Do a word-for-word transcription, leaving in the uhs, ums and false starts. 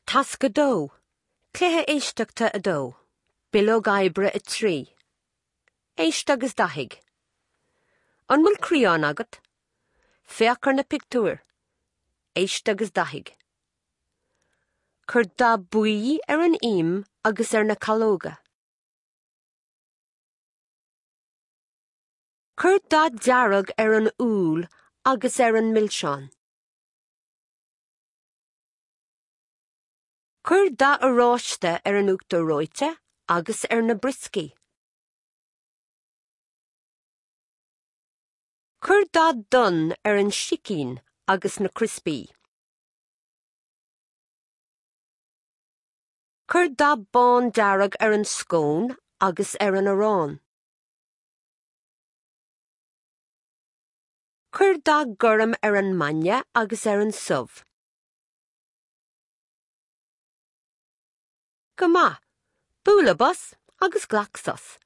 Tas go dó, cléthe éisteachta a dó, bilóg oibre a trí. Éist agus dathig. An bhfuil críán agat, féachar na pictúr, éist agus dathig. Cur da buí ar an im agus ar na calóga. Cur da dearag ar an úl agus ar an milseán. Cur da aráiste ar an uachtar roite agus ar na briscí. Cur da dun ar an sicín agus na crispí. Cur da bán dearag ar an scón agus ar an arán. Cur da gurm ar an maine agus ar an suv. Go maith, búla bus agus glacsas.